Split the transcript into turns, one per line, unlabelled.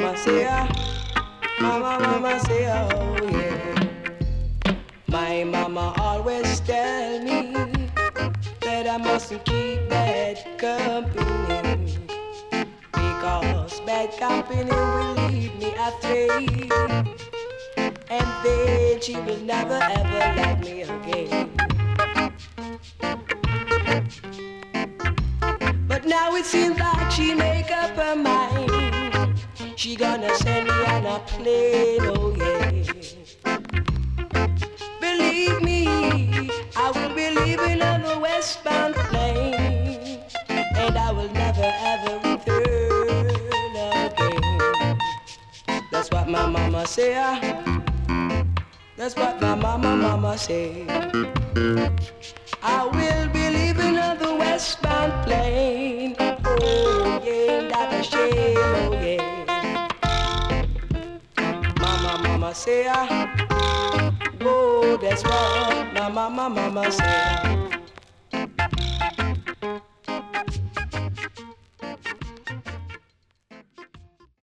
mama say, mama say, oh yeah. My mama always tell me that I mustn't keep bad company, because bad company will lead me astray, and then she will never ever love me again. But now it seems like she make up her mind. She gonna send me on a plane, oh yeah. Believe me, I will be leaving on the westbound plane, and I will never ever return again. That's what my mama say. That's what my mama say. I will be leaving on the westbound plane. Oh yeah, that's a shame, oh yeah. Mama say, oh, that's what my mama say.